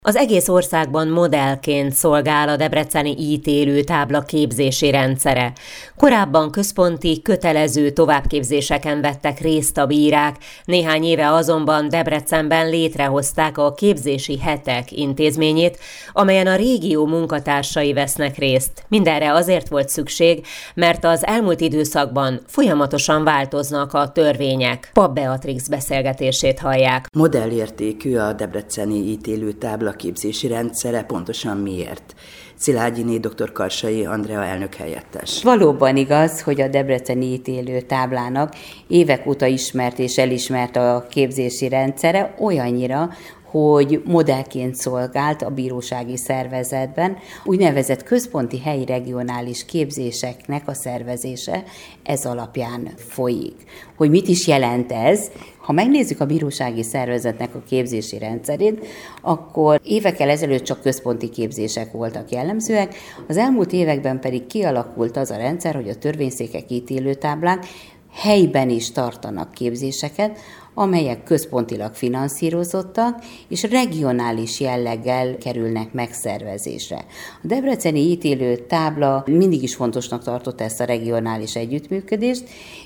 Az egész országban modellként szolgál a debreceni ítélőtábla képzési rendszere. Korábban központi, kötelező továbbképzéseken vettek részt a bírák, néhány éve azonban Debrecenben létrehozták a képzési hetek intézményét, amelyen a régió munkatársai vesznek részt. Mindenre azért volt szükség, mert az elmúlt időszakban folyamatosan változnak a törvények. Papp Beatrix beszélgetését hallják. Modellértékű a debreceni ítélőtábla képzési rendszere, pontosan miért? Szilágyiné dr. Karsai Andrea elnök helyettes. Valóban igaz, hogy a debreceni ítélőtáblának évek óta ismert és elismert a képzési rendszere olyannyira, hogy modellként szolgált a bírósági szervezetben, úgynevezett központi helyi regionális képzéseknek a szervezése ez alapján folyik. Hogy mit is jelent ez? Ha megnézzük a bírósági szervezetnek a képzési rendszerét, akkor évekkel ezelőtt csak központi képzések voltak jellemzőek, az elmúlt években pedig kialakult az a rendszer, hogy a törvényszékek, ítélőtáblák helyben is tartanak képzéseket, amelyek központilag finanszírozottak, és regionális jelleggel kerülnek megszervezésre. A debreceni ítélőtábla mindig is fontosnak tartotta ezt a regionális együttműködést,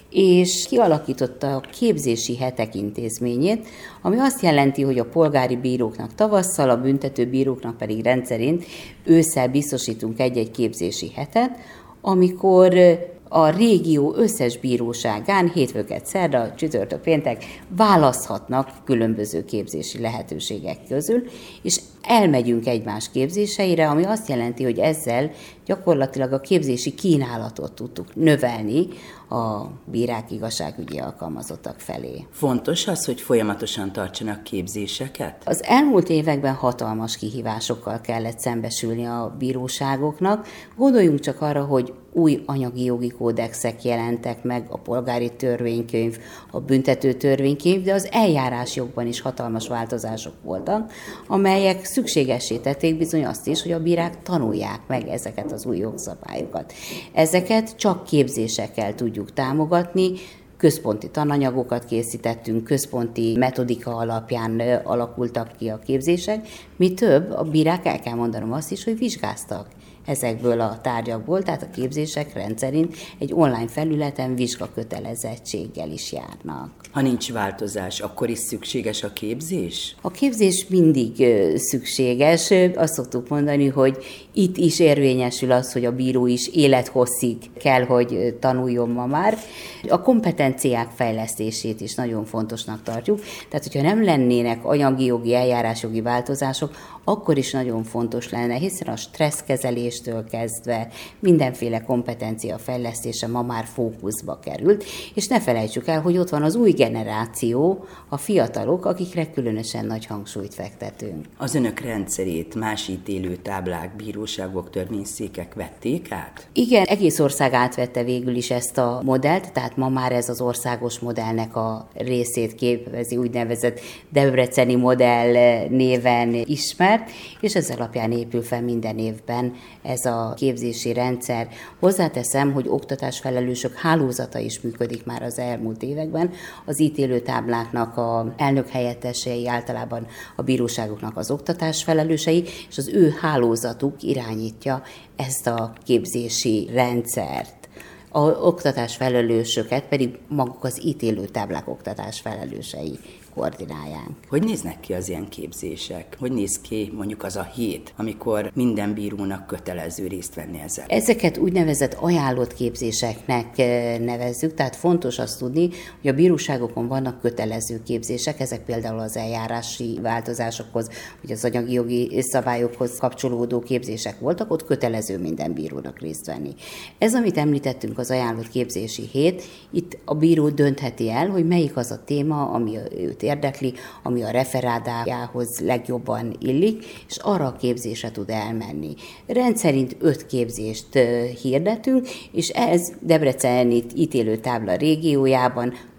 és kialakította a képzési hetek intézményét, ami azt jelenti, hogy a polgári bíróknak tavasszal, a büntető bíróknak pedig rendszerint ősszel biztosítunk egy-egy képzési hetet, amikor a régió összes bíróságán hétfőket, szerda, csütörtök, péntek választhatnak különböző képzési lehetőségek közül, és elmegyünk egymás képzéseire, ami azt jelenti, hogy ezzel gyakorlatilag a képzési kínálatot tudtuk növelni a bírák, igazságügyi alkalmazottak felé. Fontos az, hogy folyamatosan tartsanak képzéseket? Az elmúlt években hatalmas kihívásokkal kellett szembesülni a bíróságoknak. Gondoljunk csak arra, hogy új anyagi jogi kódexek jelentek meg, a polgári törvénykönyv, a büntető törvénykönyv, de az eljárásjogban is hatalmas változások voltak, amelyek szükségessé tették bizony azt is, hogy a bírák tanulják meg ezeket az új jogszabályokat. Ezeket csak képzésekkel tudjuk támogatni, központi tananyagokat készítettünk, központi metodika alapján alakultak ki a képzések. Mi több, a bírák, el kell mondanom azt is, hogy vizsgáztak ezekből a tárgyakból, tehát a képzések rendszerint egy online felületen vizsgakötelezettséggel is járnak. Ha nincs változás, akkor is szükséges a képzés? A képzés mindig szükséges. Azt szoktuk mondani, hogy itt is érvényesül az, hogy a bíró is élethosszig kell, hogy tanuljon ma már. A kompetenciák fejlesztését is nagyon fontosnak tartjuk. Tehát, hogyha nem lennének anyagi jogi, eljárásjogi változások, akkor is nagyon fontos lenne, hiszen a stresszkezeléstől kezdve mindenféle kompetencia fejlesztése ma már fókuszba került, és ne felejtsük el, hogy ott van az új generáció, a fiatalok, akikre különösen nagy hangsúlyt fektetünk. Az önök rendszerét más ítélőtáblák, bíróságok, törvényszékek vették át? Igen, egész ország átvette végül is ezt a modellt, tehát ma már ez az országos modellnek a részét képezi, úgynevezett debreceni modell néven ismert, és ez alapján épül fel minden évben ez a képzési rendszer. Hozzáteszem, hogy oktatásfelelősök hálózata is működik már az elmúlt években. Az ítélőtábláknak a elnök helyettesei, általában a bíróságoknak az oktatásfelelősei, és az ő hálózatuk irányítja ezt a képzési rendszert. A oktatásfelelősöket pedig maguk az ítélőtáblák oktatásfelelősei koordinálják. Hogy néznek ki az ilyen képzések? Hogy néz ki mondjuk az a hét, amikor minden bírónak kötelező részt venni ezzel? Ezeket úgynevezett ajánlott képzéseknek nevezzük, tehát fontos azt tudni, hogy a bíróságokon vannak kötelező képzések, ezek például az eljárási változásokhoz, vagy az anyagi jogi szabályokhoz kapcsolódó képzések voltak, ott kötelező minden bírónak részt venni. Ez, amit említettünk, az ajánlott képzési hét, itt a bíró döntheti el, hogy melyik az a téma, ami őt érdekli, ami a referádájához legjobban illik, és arra a képzésre tud elmenni. Rendszerint 5 képzést hirdetünk, és ez Debreceni ítélőtábla régiójában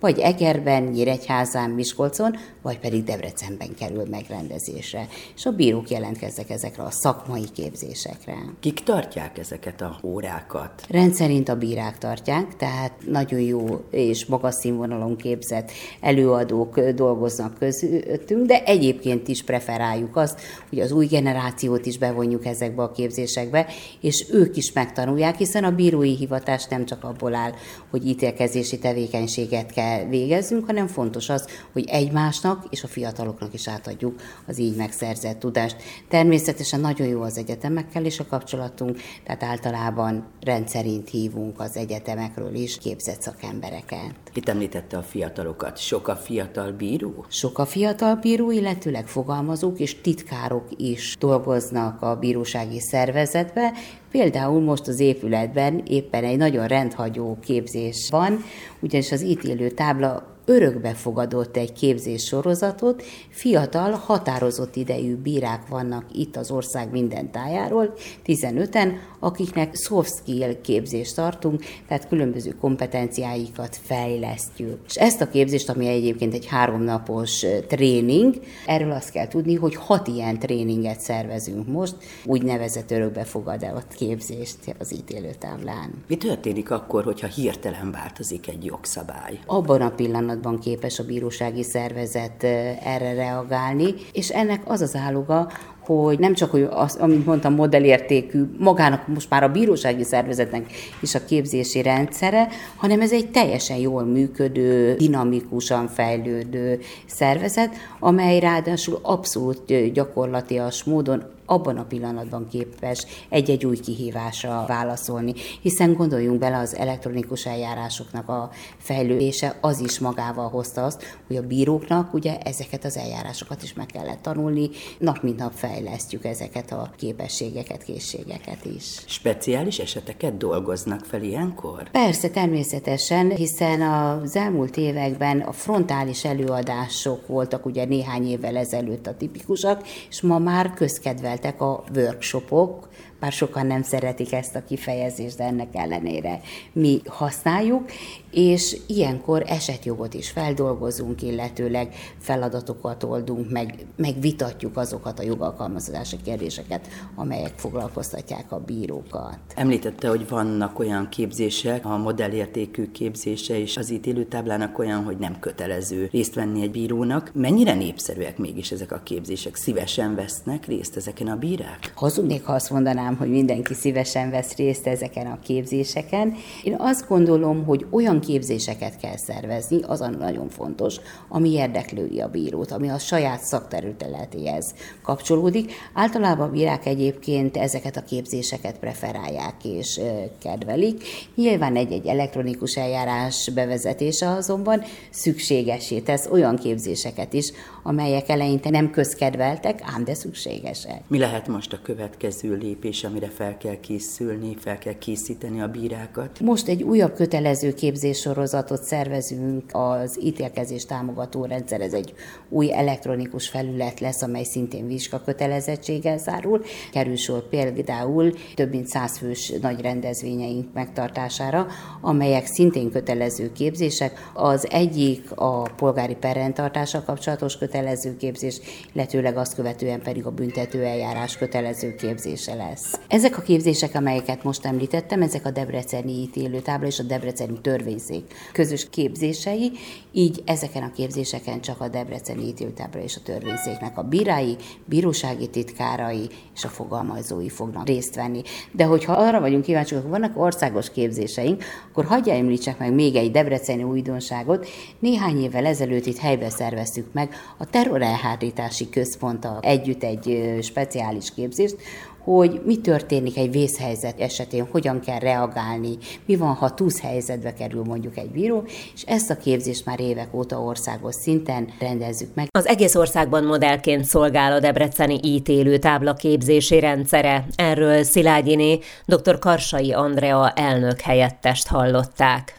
vagy Egerben, Nyíregyházán, Miskolcon, vagy pedig Debrecenben kerül megrendezésre. És a bírók jelentkeznek ezekre a szakmai képzésekre. Kik tartják ezeket a órákat? Rendszerint a bírák tartják, tehát nagyon jó és magas színvonalon képzett előadók dolgoznak közöttünk, de egyébként is preferáljuk azt, hogy az új generációt is bevonjuk ezekbe a képzésekbe, és ők is megtanulják, hiszen a bírói hivatás nem csak abból áll, hogy ítélkezési tevékenységet kell végezzünk, hanem fontos az, hogy egymásnak és a fiataloknak is átadjuk az így megszerzett tudást. Természetesen nagyon jó az egyetemekkel is a kapcsolatunk, tehát általában rendszerint hívunk az egyetemekről is képzett szakembereket. Itt említette a fiatalokat. Sok a fiatal bíró? Sok a fiatal bíró, illetőleg fogalmazók és titkárok is dolgoznak a bírósági szervezetbe. Például most az épületben éppen egy nagyon rendhagyó képzés van, ugyanis az ítélő tábla örökbe fogadott egy képzés sorozatot, fiatal, határozott idejű bírák vannak itt az ország minden tájáról, 15-en, akiknek soft skill képzést tartunk, tehát különböző kompetenciáikat fejlesztjük. És ezt a képzést, ami egyébként egy 3 napos tréning, erről azt kell tudni, hogy 6 ilyen tréninget szervezünk most, úgynevezett örökbefogadott képzést az ítélőtáblán. Mi történik akkor, hogyha hirtelen változik egy jogszabály? Abban a pillanatban képes a bírósági szervezet erre reagálni, és ennek az az áloga, hogy nem csak, hogy az, amit mondtam, modellértékű, magának most már a bírósági szervezetnek is a képzési rendszere, hanem ez egy teljesen jól működő, dinamikusan fejlődő szervezet, amely ráadásul abszolút gyakorlatias módon abban a pillanatban képes egy-egy új kihívásra válaszolni. Hiszen gondoljunk bele, az elektronikus eljárásoknak a fejlődése az is magával hozta azt, hogy a bíróknak ugye ezeket az eljárásokat is meg kellett tanulni, nap mint nap fejlesztjük ezeket a képességeket, készségeket is. Speciális eseteket dolgoznak fel ilyenkor? Persze, természetesen, hiszen az elmúlt években a frontális előadások voltak ugye néhány évvel ezelőtt a tipikusak, és ma már közkedveltek a workshopok, bár sokan nem szeretik ezt a kifejezést, de ennek ellenére mi használjuk, és ilyenkor esetjogot is feldolgozunk, illetőleg feladatokat oldunk, meg vitatjuk azokat a jogalkalmazási kérdéseket, amelyek foglalkoztatják a bírókat. Említette, hogy vannak olyan képzések, a modellértékű képzése és az ítélőtáblának olyan, hogy nem kötelező részt venni egy bírónak. Mennyire népszerűek mégis ezek a képzések? Szívesen vesznek részt ezeken a bírák? Hazudnék, ha azt mondanám, hogy mindenki szívesen vesz részt ezeken a képzéseken. Én azt gondolom, hogy olyan képzéseket kell szervezni, az nagyon fontos, ami érdekli a bírót, ami a saját szakterületéhez kapcsolódik. Általában a bírák egyébként ezeket a képzéseket preferálják és kedvelik. Nyilván egy elektronikus eljárás bevezetése azonban szükségessé tesz olyan képzéseket is, amelyek eleinte nem közkedveltek, ám de szükségesek. Mi lehet most a következő lépés, amire fel kell készülni, fel kell készíteni a bírákat? Most egy újabb kötelező képzéssorozatot szervezünk, az ítélkezés támogató rendszer, ez egy új elektronikus felület lesz, amely szintén vizsgakötelezettséggel zárul. Kerül sor például több mint 100 fős nagy rendezvényeink megtartására, amelyek szintén kötelező képzések. Az egyik a polgári perrendtartással kapcsolatos kötelező képzés, illetőleg azt követően pedig a büntetőeljárás kötelező képzése lesz. Ezek a képzések, amelyeket most említettem, ezek a debreceni ítélőtábla és a debreceni törvényszék közös képzései, így ezeken a képzéseken csak a debreceni ítélőtábla és a törvényszéknek a bírái, bírósági titkárai és a fogalmazói fognak részt venni. De hogyha arra vagyunk kíváncsiak, hogy vannak országos képzéseink, akkor hagyja említsek meg még egy debreceni újdonságot. Néhány évvel ezelőtt itt helyben szerveztük meg a terrorelhárítási központtal együtt egy speciális képzést, hogy mi történik egy vészhelyzet esetén, hogyan kell reagálni, mi van, ha túszhelyzetbe kerül mondjuk egy bíró, és ezt a képzést már évek óta országos szinten rendezzük meg. Az egész országban modellként szolgál a debreceni ítélőtábla képzési rendszere. Erről Szilágyiné dr. Karsai Andrea elnök helyettest hallották.